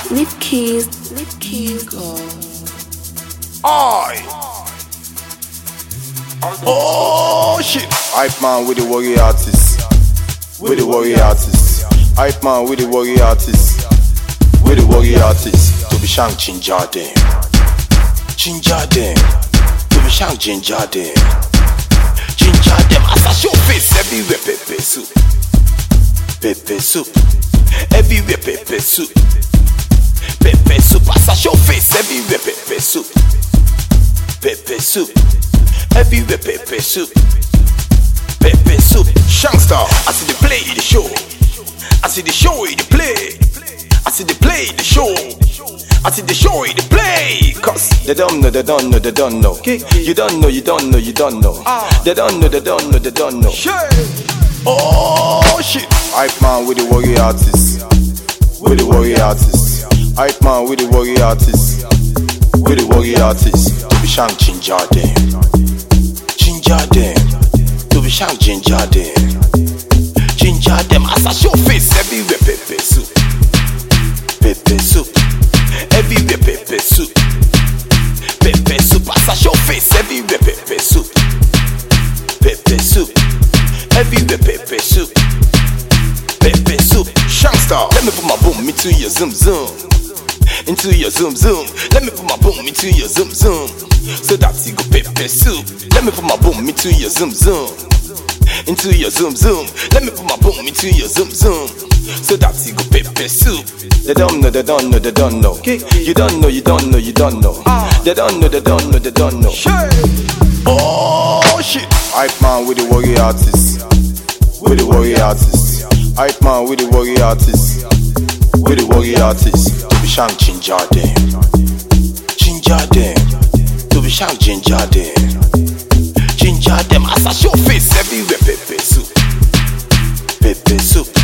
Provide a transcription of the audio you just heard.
Leave keys. Oi! Oh shit! Hype man with the warrior artist. With the warrior artist. Hype man with the warrior artist. With the warrior artist. To be shank ginger them. Ginger them. To be shank ginger them. Ginger them. As I show face everywhere pepper soup. Pepper soup. Everywhere pepper soup. Pepper soup. As I show face everywhere pepper soup. Pepper soup. Everywhere pepper soup. Pepper soup. Shankster. I see the play the show. I see the show the play. I see the play the show. I see the show the play. Cause they don't know, they don't know, they don't know. You don't know, you don't know, you don't know. They don't know, they don't know, they don't know. Oh shit. Hype man with the warrior artist. With the warrior artist. Hype man with the warrior artist. With the warrior artist. To be shank ginger them. Ginger them. To be shank ginger them. Ginger them. As I show face everywhere pepper soup. Pepper soup. Everywhere pepper soup. Pepper soup. As I show face everywhere pepper soup. Pepper soup. Everywhere pepper soup. Pepper soup. Shankster. Let me put my boom into your zoom zoom. Into your zoom zoom. Let me put my boom into your zoom zoom. So that you go pepper soup. Let me put my boom into your zoom zoom. Into your zoom zoom. Let me put my boom into your zoom zoom. So that you go pepper soup. They don't know, they don't know, they don't know. You don't know, you don't know, you don't know. They don't know, they don't know, they don't know. Oh shit. Hype man with the warrior artist. With the warrior artist. Hype man with the warrior artist. With the warrior artist. To be shank ginger them. Ginger them. To be shank ginger them. Ginger them. As I show face everywhere pepper soup. Pepper soup.